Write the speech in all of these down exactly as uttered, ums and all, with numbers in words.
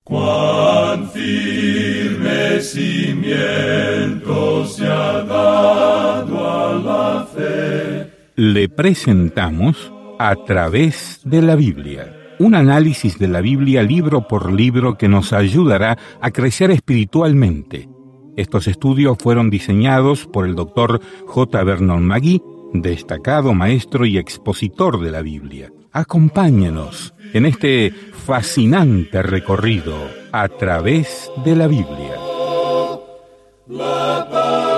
Cuán firme cimiento se ha dado a la fe. Le presentamos A través de la Biblia, un análisis de la Biblia libro por libro que nos ayudará a crecer espiritualmente. Estos estudios fueron diseñados por el doctor J. Vernon McGee, destacado maestro y expositor de la Biblia. Acompáñenos en este fascinante recorrido a través de la Biblia. La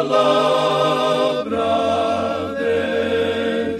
palabra de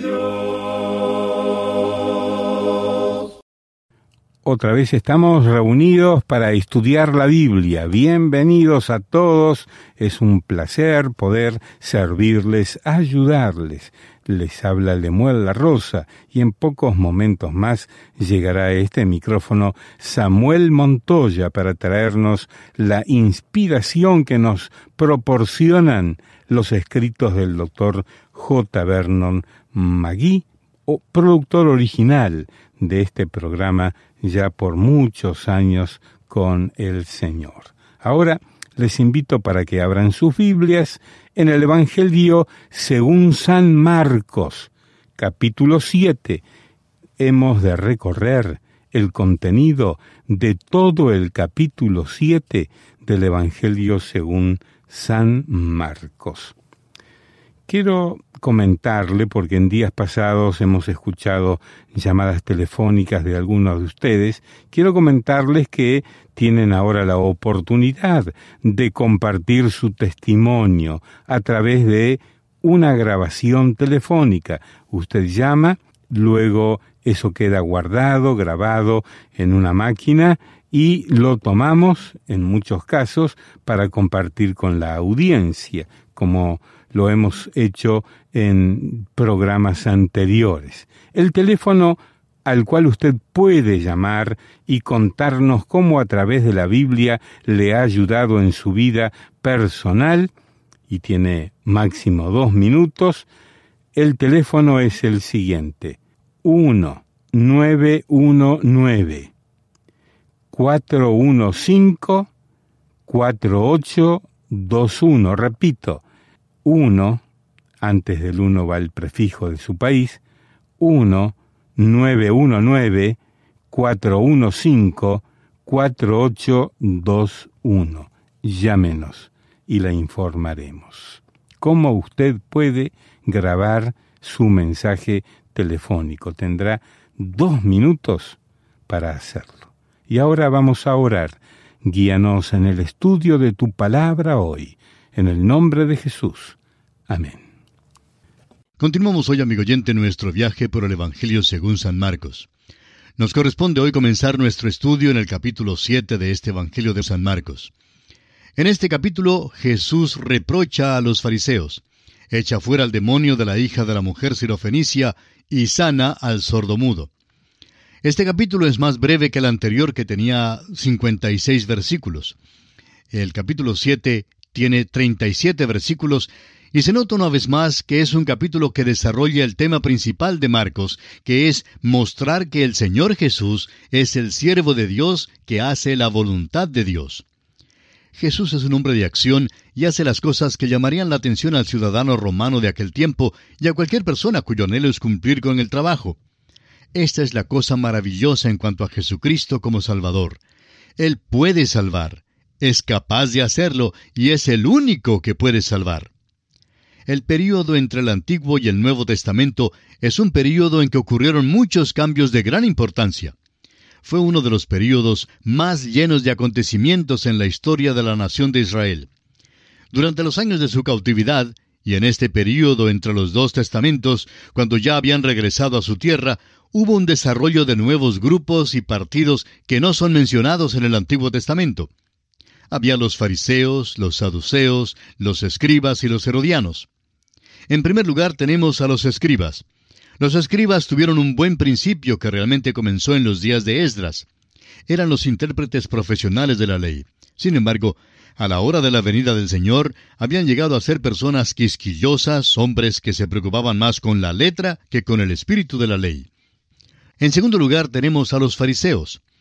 Dios. Otra vez estamos reunidos para estudiar la Biblia. Bienvenidos a todos. Es un placer poder servirles, ayudarles. Les habla Lemuel La Rosa y en pocos momentos más llegará a este micrófono Samuel Montoya para traernos la inspiración que nos proporcionan los escritos del doctor J. Vernon McGee, o productor original de este programa ya por muchos años con el Señor. Ahora les invito para que abran sus Biblias en el Evangelio según San Marcos, capítulo siete. Hemos de recorrer el contenido de todo el capítulo siete del Evangelio según San Marcos. Quiero comentarle, porque en días pasados hemos escuchado llamadas telefónicas de algunos de ustedes, quiero comentarles que tienen ahora la oportunidad de compartir su testimonio a través de una grabación telefónica. Usted llama, luego eso queda guardado, grabado en una máquina y lo tomamos, en muchos casos, para compartir con la audiencia, como lo hemos hecho en programas anteriores. El teléfono al cual usted puede llamar y contarnos cómo a través de la Biblia le ha ayudado en su vida personal, y tiene máximo dos minutos, el teléfono es el siguiente: uno nueve uno nueve cuatro uno cinco cuatro ocho dos uno. Repito, uno, antes del uno va el prefijo de su país, uno nueve uno nueve cuatro uno cinco cuatro ocho dos uno. Llámenos y la informaremos. ¿Cómo usted puede grabar su mensaje telefónico? Tendrá dos minutos para hacerlo. Y ahora vamos a orar. Guíanos en el estudio de tu palabra hoy. En el nombre de Jesús. Amén. Continuamos hoy, amigo oyente, nuestro viaje por el Evangelio según San Marcos. Nos corresponde hoy comenzar nuestro estudio en el capítulo siete de este Evangelio de San Marcos. En este capítulo, Jesús reprocha a los fariseos, echa fuera al demonio de la hija de la mujer sirofenicia y sana al sordomudo. Este capítulo es más breve que el anterior, que tenía cincuenta y seis versículos. El capítulo siete tiene treinta y siete versículos, y se nota una vez más que es un capítulo que desarrolla el tema principal de Marcos, que es mostrar que el Señor Jesús es el siervo de Dios que hace la voluntad de Dios. Jesús es un hombre de acción y hace las cosas que llamarían la atención al ciudadano romano de aquel tiempo y a cualquier persona cuyo anhelo es cumplir con el trabajo. Esta es la cosa maravillosa en cuanto a Jesucristo como Salvador. Él puede salvar, es capaz de hacerlo y es el único que puede salvar. El período entre el Antiguo y el Nuevo Testamento es un período en que ocurrieron muchos cambios de gran importancia. Fue uno de los períodos más llenos de acontecimientos en la historia de la nación de Israel. Durante los años de su cautividad, y en este período entre los dos testamentos, cuando ya habían regresado a su tierra, hubo un desarrollo de nuevos grupos y partidos que no son mencionados en el Antiguo Testamento. Había los fariseos, los saduceos, los escribas y los herodianos. En primer lugar tenemos a los escribas. Los escribas tuvieron un buen principio que realmente comenzó en los días de Esdras. Eran los intérpretes profesionales de la ley. Sin embargo, a la hora de la venida del Señor, habían llegado a ser personas quisquillosas, hombres que se preocupaban más con la letra que con el espíritu de la ley. En segundo lugar tenemos a los fariseos.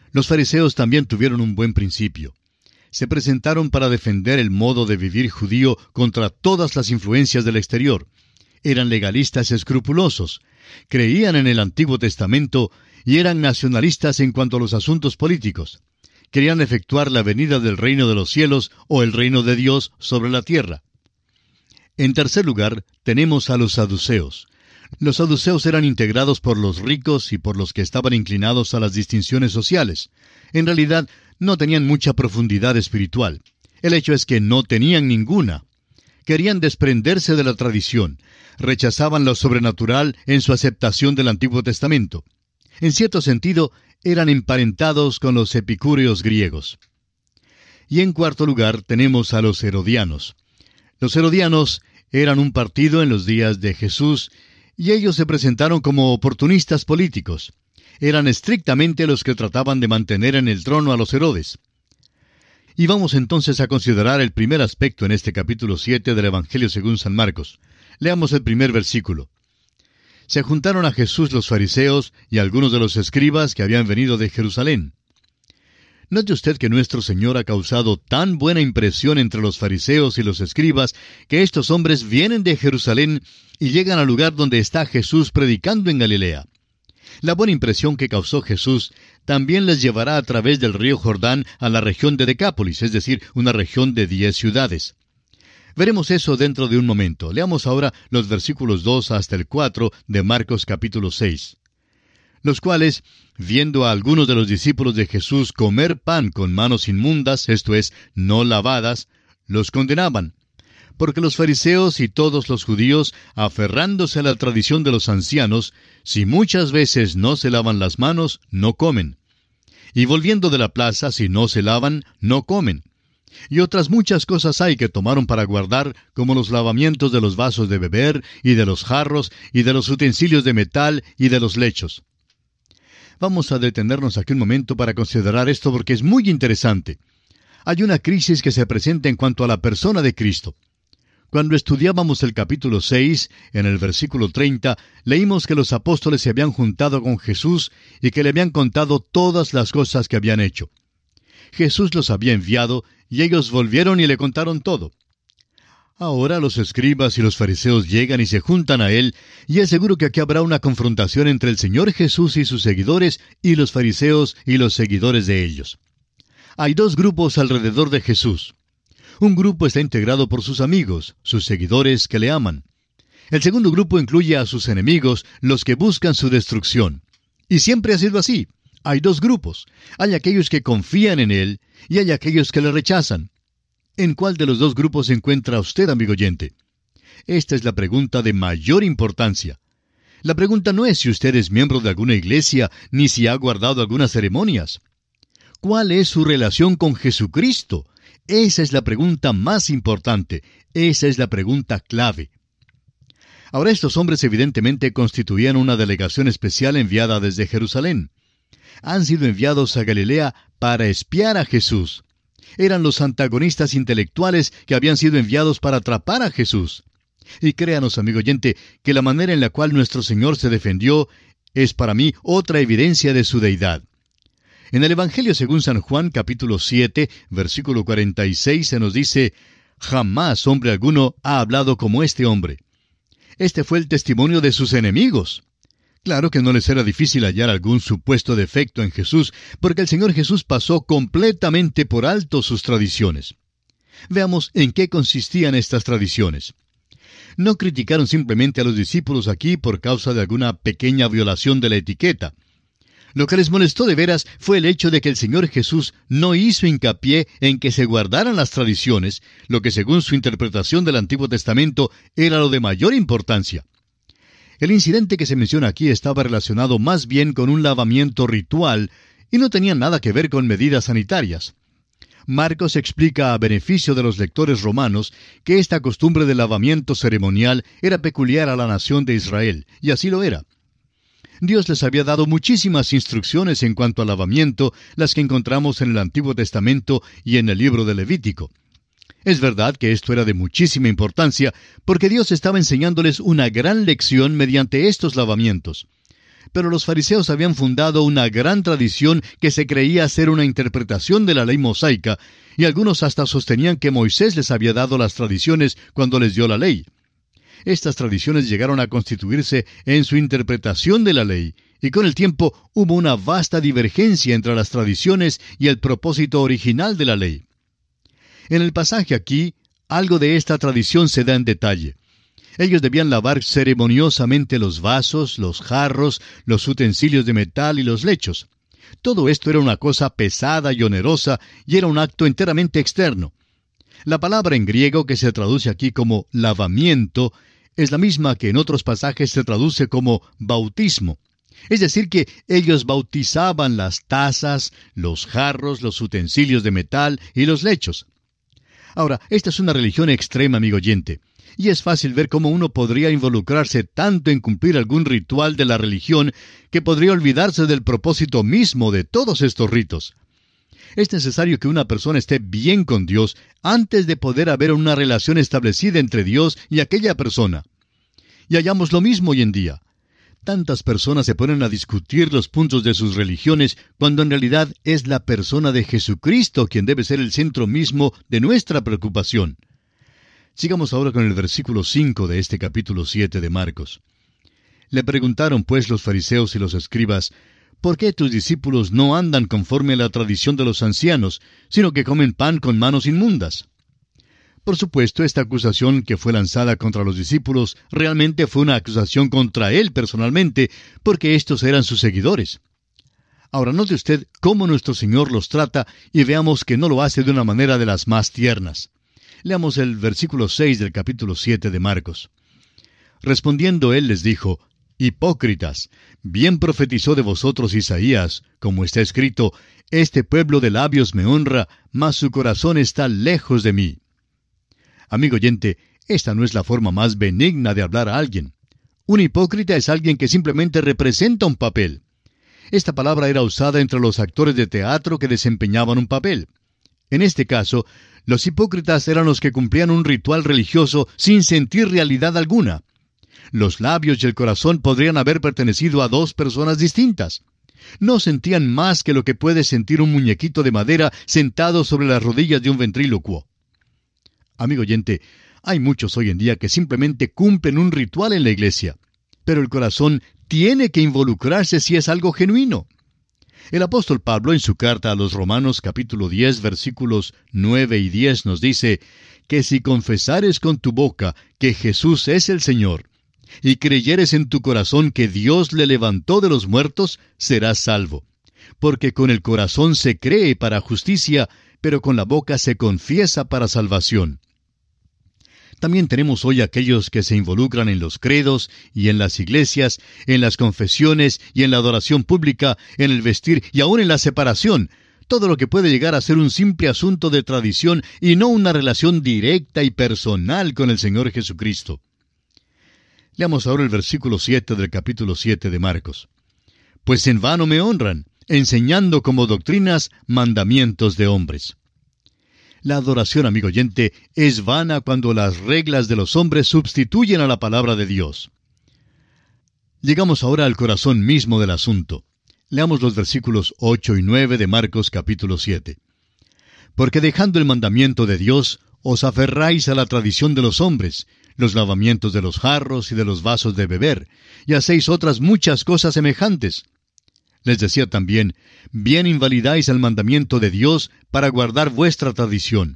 Los fariseos también tuvieron un buen principio. Se presentaron para defender el modo de vivir judío contra todas las influencias del exterior. Eran legalistas escrupulosos, creían en el Antiguo Testamento y eran nacionalistas en cuanto a los asuntos políticos. Querían efectuar la venida del reino de los cielos o el reino de Dios sobre la tierra. En tercer lugar, tenemos a los saduceos. Los saduceos eran integrados por los ricos y por los que estaban inclinados a las distinciones sociales. En realidad, no tenían mucha profundidad espiritual. El hecho es que no tenían ninguna. Querían desprenderse de la tradición. Rechazaban lo sobrenatural en su aceptación del Antiguo Testamento. En cierto sentido, eran emparentados con los epicúreos griegos. Y en cuarto lugar, tenemos a los herodianos. Los herodianos eran un partido en los días de Jesús, y ellos se presentaron como oportunistas políticos. Eran estrictamente los que trataban de mantener en el trono a los Herodes. Y vamos entonces a considerar el primer aspecto en este capítulo siete del Evangelio según San Marcos. Leamos el primer versículo. Se juntaron a Jesús los fariseos y algunos de los escribas que habían venido de Jerusalén. Note usted que nuestro Señor ha causado tan buena impresión entre los fariseos y los escribas que estos hombres vienen de Jerusalén y llegan al lugar donde está Jesús predicando en Galilea. La buena impresión que causó Jesús también les llevará a través del río Jordán a la región de Decápolis, es decir, una región de diez ciudades. Veremos eso dentro de un momento. Leamos ahora los versículos dos hasta el cuatro de Marcos capítulo seis. Los cuales, viendo a algunos de los discípulos de Jesús comer pan con manos inmundas, esto es, no lavadas, los condenaban. Porque los fariseos y todos los judíos, aferrándose a la tradición de los ancianos, si muchas veces no se lavan las manos, no comen. Y volviendo de la plaza, si no se lavan, no comen. Y otras muchas cosas hay que tomaron para guardar, como los lavamientos de los vasos de beber, y de los jarros, y de los utensilios de metal, y de los lechos. Vamos a detenernos aquí un momento para considerar esto porque es muy interesante. Hay una crisis que se presenta en cuanto a la persona de Cristo. Cuando estudiábamos el capítulo seis, en el versículo treinta, leímos que los apóstoles se habían juntado con Jesús y que le habían contado todas las cosas que habían hecho. Jesús los había enviado y ellos volvieron y le contaron todo. Ahora los escribas y los fariseos llegan y se juntan a él, y es seguro que aquí habrá una confrontación entre el Señor Jesús y sus seguidores y los fariseos y los seguidores de ellos. Hay dos grupos alrededor de Jesús. Un grupo está integrado por sus amigos, sus seguidores que le aman. El segundo grupo incluye a sus enemigos, los que buscan su destrucción. Y siempre ha sido así. Hay dos grupos. Hay aquellos que confían en él y hay aquellos que le rechazan. ¿En cuál de los dos grupos se encuentra usted, amigo oyente? Esta es la pregunta de mayor importancia. La pregunta no es si usted es miembro de alguna iglesia, ni si ha guardado algunas ceremonias. ¿Cuál es su relación con Jesucristo? Esa es la pregunta más importante. Esa es la pregunta clave. Ahora, estos hombres evidentemente constituían una delegación especial enviada desde Jerusalén. Han sido enviados a Galilea para espiar a Jesús. Eran los antagonistas intelectuales que habían sido enviados para atrapar a Jesús. Y créanos, amigo oyente, que la manera en la cual nuestro Señor se defendió es para mí otra evidencia de su deidad. En el Evangelio según San Juan, capítulo siete, versículo cuarenta y seis, se nos dice: «Jamás hombre alguno ha hablado como este hombre». Este fue el testimonio de sus enemigos. Claro que no les era difícil hallar algún supuesto defecto en Jesús, porque el Señor Jesús pasó completamente por alto sus tradiciones. Veamos en qué consistían estas tradiciones. No criticaron simplemente a los discípulos aquí por causa de alguna pequeña violación de la etiqueta. Lo que les molestó de veras fue el hecho de que el Señor Jesús no hizo hincapié en que se guardaran las tradiciones, lo que según su interpretación del Antiguo Testamento era lo de mayor importancia. El incidente que se menciona aquí estaba relacionado más bien con un lavamiento ritual y no tenía nada que ver con medidas sanitarias. Marcos explica a beneficio de los lectores romanos que esta costumbre de lavamiento ceremonial era peculiar a la nación de Israel, y así lo era. Dios les había dado muchísimas instrucciones en cuanto al lavamiento, las que encontramos en el Antiguo Testamento y en el libro de Levítico. Es verdad que esto era de muchísima importancia, porque Dios estaba enseñándoles una gran lección mediante estos lavamientos. Pero los fariseos habían fundado una gran tradición que se creía ser una interpretación de la ley mosaica, y algunos hasta sostenían que Moisés les había dado las tradiciones cuando les dio la ley. Estas tradiciones llegaron a constituirse en su interpretación de la ley, y con el tiempo hubo una vasta divergencia entre las tradiciones y el propósito original de la ley. En el pasaje aquí, algo de esta tradición se da en detalle. Ellos debían lavar ceremoniosamente los vasos, los jarros, los utensilios de metal y los lechos. Todo esto era una cosa pesada y onerosa, y era un acto enteramente externo. La palabra en griego que se traduce aquí como lavamiento es la misma que en otros pasajes se traduce como bautismo. Es decir, que ellos bautizaban las tazas, los jarros, los utensilios de metal y los lechos. Ahora, esta es una religión extrema, amigo oyente, y es fácil ver cómo uno podría involucrarse tanto en cumplir algún ritual de la religión que podría olvidarse del propósito mismo de todos estos ritos. Es necesario que una persona esté bien con Dios antes de poder haber una relación establecida entre Dios y aquella persona. Y hallamos lo mismo hoy en día. Tantas personas se ponen a discutir los puntos de sus religiones cuando en realidad es la persona de Jesucristo quien debe ser el centro mismo de nuestra preocupación. Sigamos ahora con el versículo cinco de este capítulo siete de Marcos. Le preguntaron pues los fariseos y los escribas, ¿por qué tus discípulos no andan conforme a la tradición de los ancianos, sino que comen pan con manos inmundas? Por supuesto, esta acusación que fue lanzada contra los discípulos realmente fue una acusación contra él personalmente, porque estos eran sus seguidores. Ahora note usted cómo nuestro Señor los trata y veamos que no lo hace de una manera de las más tiernas. Leamos el versículo seis del capítulo siete de Marcos. Respondiendo él les dijo, «Hipócritas, bien profetizó de vosotros Isaías, como está escrito, este pueblo de labios me honra, mas su corazón está lejos de mí». Amigo oyente, esta no es la forma más benigna de hablar a alguien. Un hipócrita es alguien que simplemente representa un papel. Esta palabra era usada entre los actores de teatro que desempeñaban un papel. En este caso, los hipócritas eran los que cumplían un ritual religioso sin sentir realidad alguna. Los labios y el corazón podrían haber pertenecido a dos personas distintas. No sentían más que lo que puede sentir un muñequito de madera sentado sobre las rodillas de un ventrílocuo. Amigo oyente, hay muchos hoy en día que simplemente cumplen un ritual en la iglesia, pero el corazón tiene que involucrarse si es algo genuino. El apóstol Pablo en su carta a los Romanos capítulo diez versículos nueve y diez nos dice que si confesares con tu boca que Jesús es el Señor y creyeres en tu corazón que Dios le levantó de los muertos, serás salvo. Porque con el corazón se cree para justicia, pero con la boca se confiesa para salvación. También tenemos hoy aquellos que se involucran en los credos y en las iglesias, en las confesiones y en la adoración pública, en el vestir y aún en la separación. Todo lo que puede llegar a ser un simple asunto de tradición y no una relación directa y personal con el Señor Jesucristo. Leamos ahora el versículo siete del capítulo siete de Marcos. Pues en vano me honran, enseñando como doctrinas mandamientos de hombres. La adoración, amigo oyente, es vana cuando las reglas de los hombres sustituyen a la palabra de Dios. Llegamos ahora al corazón mismo del asunto. Leamos los versículos ocho y nueve de Marcos capítulo siete. Porque dejando el mandamiento de Dios, os aferráis a la tradición de los hombres, los lavamientos de los jarros y de los vasos de beber, y hacéis otras muchas cosas semejantes. Les decía también, bien invalidáis el mandamiento de Dios para guardar vuestra tradición.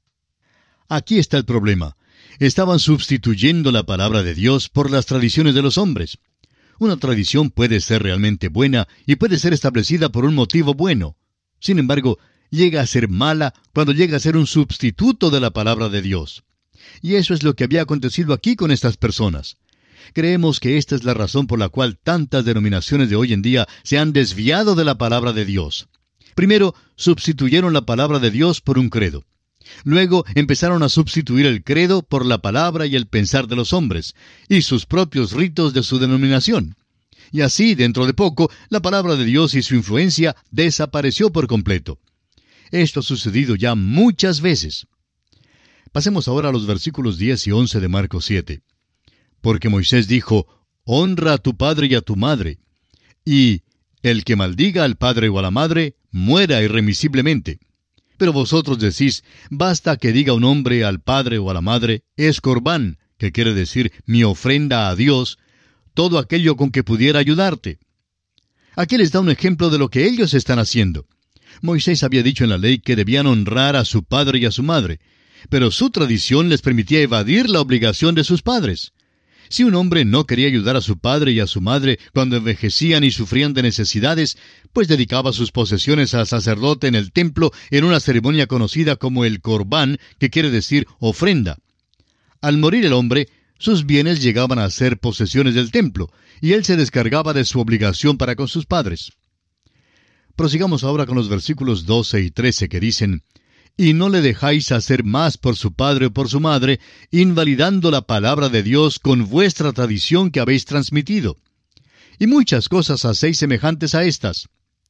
Aquí está el problema. Estaban sustituyendo la palabra de Dios por las tradiciones de los hombres. Una tradición puede ser realmente buena y puede ser establecida por un motivo bueno. Sin embargo, llega a ser mala cuando llega a ser un sustituto de la palabra de Dios. Y eso es lo que había acontecido aquí con estas personas. Creemos que esta es la razón por la cual tantas denominaciones de hoy en día se han desviado de la palabra de Dios. Primero, sustituyeron la palabra de Dios por un credo. Luego, empezaron a sustituir el credo por la palabra y el pensar de los hombres, y sus propios ritos de su denominación. Y así, dentro de poco, la palabra de Dios y su influencia desapareció por completo. Esto ha sucedido ya muchas veces. Pasemos ahora a los versículos diez y once de Marcos siete. Porque Moisés dijo, honra a tu padre y a tu madre, y el que maldiga al padre o a la madre, muera irremisiblemente. Pero vosotros decís, basta que diga un hombre al padre o a la madre, es corbán, que quiere decir mi ofrenda a Dios, todo aquello con que pudiera ayudarte. Aquí les da un ejemplo de lo que ellos están haciendo. Moisés había dicho en la ley que debían honrar a su padre y a su madre, pero su tradición les permitía evadir la obligación de sus padres. Si un hombre no quería ayudar a su padre y a su madre cuando envejecían y sufrían de necesidades, pues dedicaba sus posesiones al sacerdote en el templo en una ceremonia conocida como el corbán, que quiere decir ofrenda. Al morir el hombre, sus bienes llegaban a ser posesiones del templo, y él se descargaba de su obligación para con sus padres. Prosigamos ahora con los versículos doce y trece que dicen, «Y no le dejáis hacer más por su padre o por su madre, invalidando la palabra de Dios con vuestra tradición que habéis transmitido. Y muchas cosas hacéis semejantes a estas».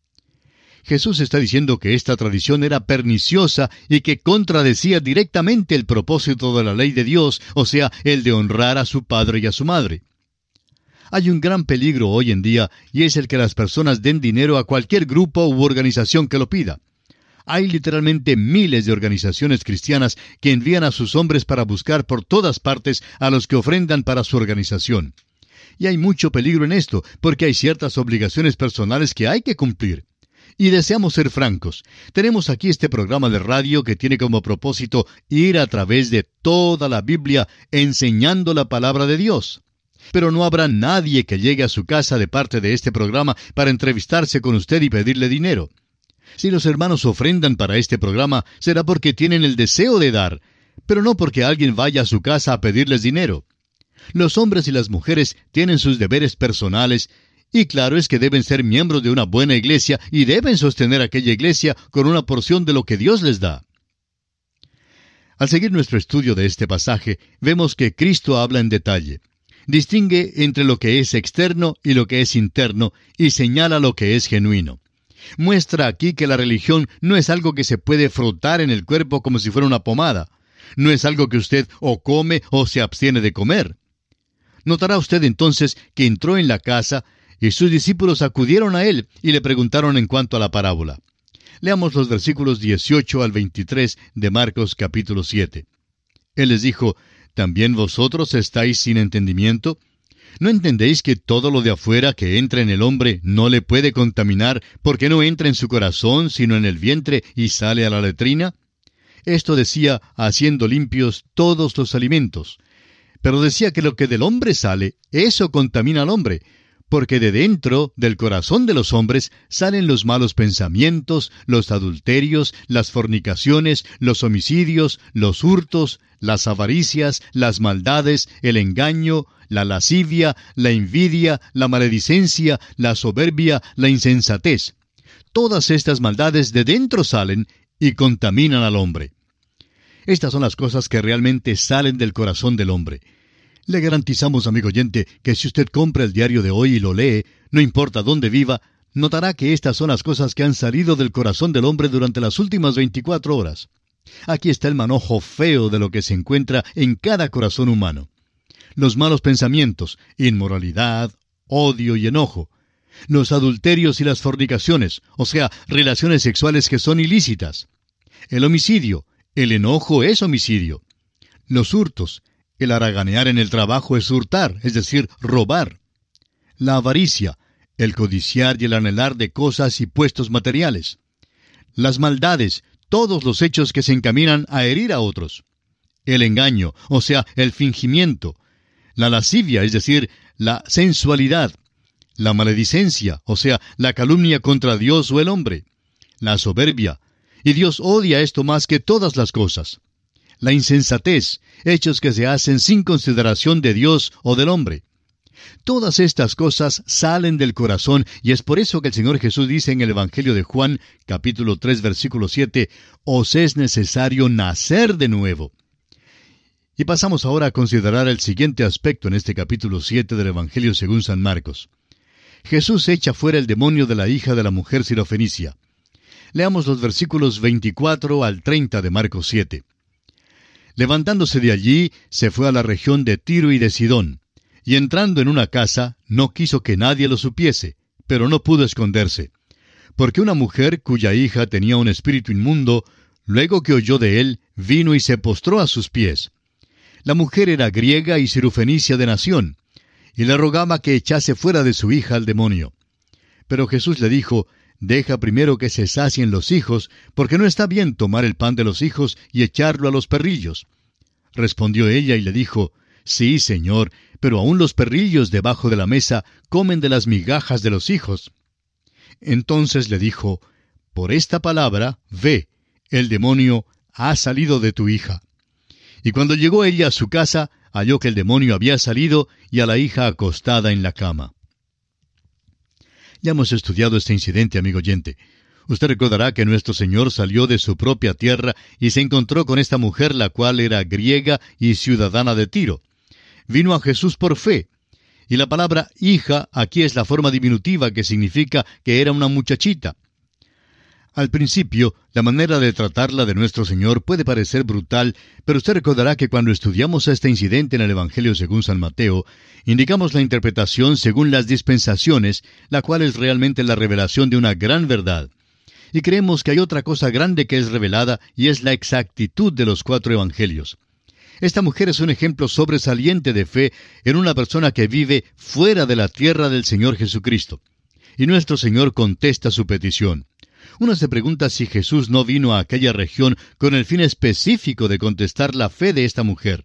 Jesús está diciendo que esta tradición era perniciosa y que contradecía directamente el propósito de la ley de Dios, o sea, el de honrar a su padre y a su madre. Hay un gran peligro hoy en día, y es el que las personas den dinero a cualquier grupo u organización que lo pida. Hay literalmente miles de organizaciones cristianas que envían a sus hombres para buscar por todas partes a los que ofrendan para su organización. Y hay mucho peligro en esto, porque hay ciertas obligaciones personales que hay que cumplir. Y deseamos ser francos. Tenemos aquí este programa de radio que tiene como propósito ir a través de toda la Biblia enseñando la palabra de Dios. Pero no habrá nadie que llegue a su casa de parte de este programa para entrevistarse con usted y pedirle dinero. Si los hermanos ofrendan para este programa, será porque tienen el deseo de dar, pero no porque alguien vaya a su casa a pedirles dinero. Los hombres y las mujeres tienen sus deberes personales, y claro es que deben ser miembros de una buena iglesia y deben sostener aquella iglesia con una porción de lo que Dios les da. Al seguir nuestro estudio de este pasaje, vemos que Cristo habla en detalle. Distingue entre lo que es externo y lo que es interno, y señala lo que es genuino. Muestra aquí que la religión no es algo que se puede frotar en el cuerpo como si fuera una pomada. No es algo que usted o come o se abstiene de comer. Notará usted entonces que entró en la casa y sus discípulos acudieron a él y le preguntaron en cuanto a la parábola. Leamos los versículos dieciocho al veintitrés de Marcos capítulo siete. Él les dijo, ¿también vosotros estáis sin entendimiento? ¿No entendéis que todo lo de afuera que entra en el hombre no le puede contaminar, porque no entra en su corazón, sino en el vientre y sale a la letrina? Esto decía, haciendo limpios todos los alimentos. Pero decía que lo que del hombre sale, eso contamina al hombre, porque de dentro del corazón de los hombres salen los malos pensamientos, los adulterios, las fornicaciones, los homicidios, los hurtos, las avaricias, las maldades, el engaño, la lascivia, la envidia, la maledicencia, la soberbia, la insensatez. Todas estas maldades de dentro salen y contaminan al hombre. Estas son las cosas que realmente salen del corazón del hombre. Le garantizamos, amigo oyente, que si usted compra el diario de hoy y lo lee, no importa dónde viva, notará que estas son las cosas que han salido del corazón del hombre durante las últimas veinticuatro horas. Aquí está el manojo feo de lo que se encuentra en cada corazón humano. Los malos pensamientos, inmoralidad, odio y enojo. Los adulterios y las fornicaciones, o sea, relaciones sexuales que son ilícitas. El homicidio, el enojo es homicidio. Los hurtos, el haraganear en el trabajo es hurtar, es decir, robar. La avaricia, el codiciar y el anhelar de cosas y puestos materiales. Las maldades, todos los hechos que se encaminan a herir a otros. El engaño, o sea, el fingimiento. La lascivia, es decir, la sensualidad. La maledicencia, o sea, la calumnia contra Dios o el hombre. La soberbia, y Dios odia esto más que todas las cosas. La insensatez, hechos que se hacen sin consideración de Dios o del hombre. Todas estas cosas salen del corazón, y es por eso que el Señor Jesús dice en el Evangelio de Juan, capítulo tres, versículo siete, «Os es necesario nacer de nuevo». Y pasamos ahora a considerar el siguiente aspecto en este capítulo siete del Evangelio según San Marcos. Jesús echa fuera el demonio de la hija de la mujer sirofenicia. Leamos los versículos veinticuatro al treinta de Marcos siete. Levantándose de allí, se fue a la región de Tiro y de Sidón, y entrando en una casa, no quiso que nadie lo supiese, pero no pudo esconderse, porque una mujer cuya hija tenía un espíritu inmundo, luego que oyó de él, vino y se postró a sus pies. La mujer era griega y sirofenicia de nación, y le rogaba que echase fuera de su hija al demonio. Pero Jesús le dijo, «Deja primero que se sacien los hijos, porque no está bien tomar el pan de los hijos y echarlo a los perrillos». Respondió ella y le dijo, «Sí, Señor, pero aun los perrillos debajo de la mesa comen de las migajas de los hijos». Entonces le dijo, «Por esta palabra, ve, el demonio ha salido de tu hija». Y cuando llegó ella a su casa, halló que el demonio había salido y a la hija acostada en la cama. Ya hemos estudiado este incidente, amigo oyente. Usted recordará que nuestro Señor salió de su propia tierra y se encontró con esta mujer, la cual era griega y ciudadana de Tiro. Vino a Jesús por fe. Y la palabra hija aquí es la forma diminutiva que significa que era una muchachita. Al principio, la manera de tratarla de nuestro Señor puede parecer brutal, pero usted recordará que cuando estudiamos este incidente en el Evangelio según San Mateo, indicamos la interpretación según las dispensaciones, la cual es realmente la revelación de una gran verdad. Y creemos que hay otra cosa grande que es revelada, y es la exactitud de los cuatro evangelios. Esta mujer es un ejemplo sobresaliente de fe en una persona que vive fuera de la tierra del Señor Jesucristo. Y nuestro Señor contesta su petición. Uno se pregunta si Jesús no vino a aquella región con el fin específico de contestar la fe de esta mujer.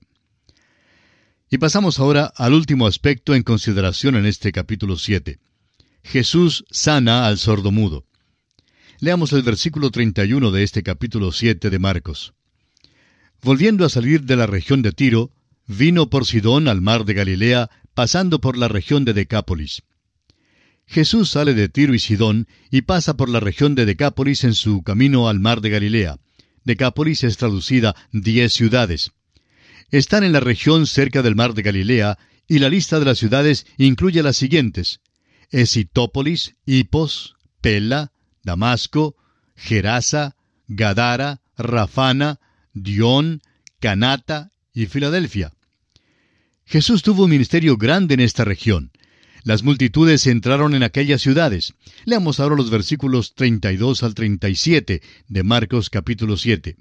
Y pasamos ahora al último aspecto en consideración en este capítulo siete. Jesús sana al sordomudo. Leamos el versículo treinta y uno de este capítulo siete de Marcos. Volviendo a salir de la región de Tiro, vino por Sidón al mar de Galilea, pasando por la región de Decápolis. Jesús sale de Tiro y Sidón y pasa por la región de Decápolis en su camino al mar de Galilea. Decápolis es traducida diez ciudades. Están en la región cerca del mar de Galilea, y la lista de las ciudades incluye las siguientes: Esitópolis, Hipos, Pela, Damasco, Gerasa, Gadara, Rafana, Dión, Canata y Filadelfia. Jesús tuvo un ministerio grande en esta región. Las multitudes entraron en aquellas ciudades. Leamos ahora los versículos treinta y dos al treinta y siete de Marcos capítulo siete.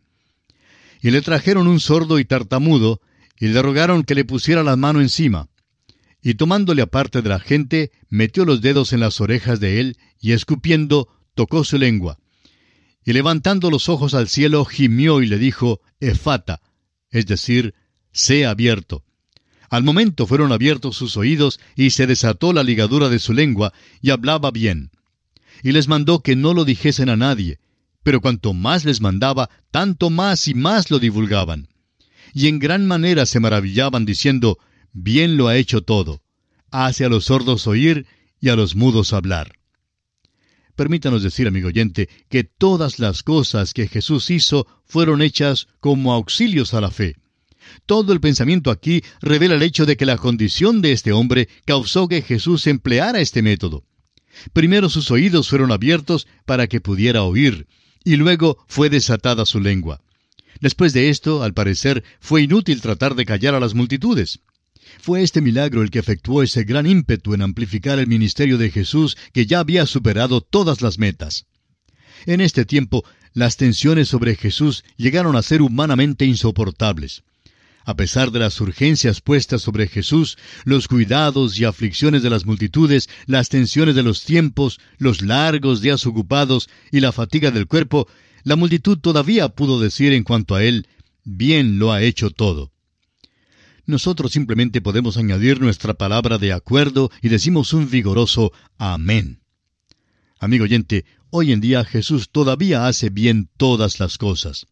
Y le trajeron un sordo y tartamudo, y le rogaron que le pusiera la mano encima. Y tomándole aparte de la gente, metió los dedos en las orejas de él, y escupiendo, tocó su lengua. Y levantando los ojos al cielo, gimió y le dijo, Efata, es decir, sea abierto. Al momento fueron abiertos sus oídos, y se desató la ligadura de su lengua, y hablaba bien. Y les mandó que no lo dijesen a nadie, pero cuanto más les mandaba, tanto más y más lo divulgaban. Y en gran manera se maravillaban, diciendo, bien lo ha hecho todo. Hace a los sordos oír y a los mudos hablar. Permítanos decir, amigo oyente, que todas las cosas que Jesús hizo fueron hechas como auxilios a la fe. Todo el pensamiento aquí revela el hecho de que la condición de este hombre causó que Jesús empleara este método. Primero sus oídos fueron abiertos para que pudiera oír, y luego fue desatada su lengua. Después de esto, al parecer, fue inútil tratar de callar a las multitudes. Fue este milagro el que efectuó ese gran ímpetu en amplificar el ministerio de Jesús, que ya había superado todas las metas. En este tiempo, las tensiones sobre Jesús llegaron a ser humanamente insoportables. A pesar de las urgencias puestas sobre Jesús, los cuidados y aflicciones de las multitudes, las tensiones de los tiempos, los largos días ocupados y la fatiga del cuerpo, la multitud todavía pudo decir en cuanto a él, bien lo ha hecho todo. Nosotros simplemente podemos añadir nuestra palabra de acuerdo y decimos un vigoroso amén. Amigo oyente, hoy en día Jesús todavía hace bien todas las cosas.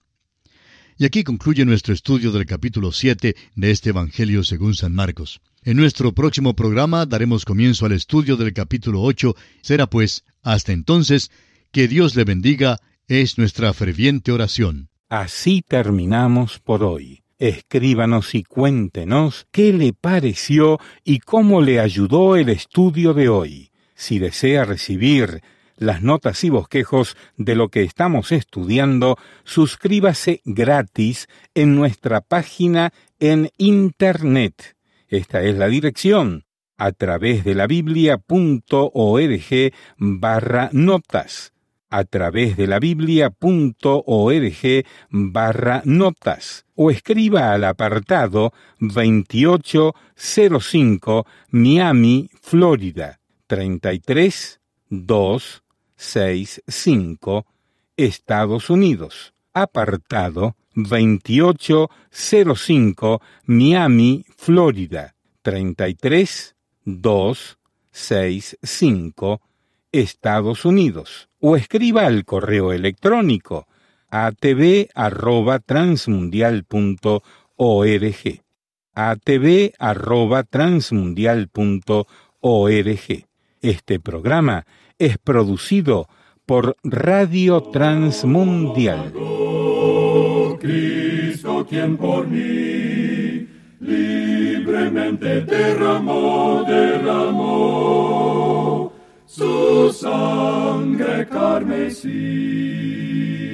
Y aquí concluye nuestro estudio del capítulo siete de este Evangelio según San Marcos. En nuestro próximo programa daremos comienzo al estudio del capítulo ocho. Será pues, hasta entonces, que Dios le bendiga, es nuestra ferviente oración. Así terminamos por hoy. Escríbanos y cuéntenos qué le pareció y cómo le ayudó el estudio de hoy. Si desea recibir las notas y bosquejos de lo que estamos estudiando, suscríbase gratis en nuestra página en Internet. Esta es la dirección, a través de la biblia.org barra notas, a través de la biblia.org barra notas, o escriba al apartado veintiocho cero cinco Miami, Florida, treinta y tres dos seis cinco, Estados Unidos. Apartado veintiocho cero cinco Miami, Florida, treinta y tres dos seis cinco, Estados Unidos. O escriba al correo electrónico a t v arroba transmundial punto org, a t v arroba transmundial punto org. Este programa es producido por Radio Transmundial. Cristo, quien por mí libremente derramó, derramó su sangre carmesí.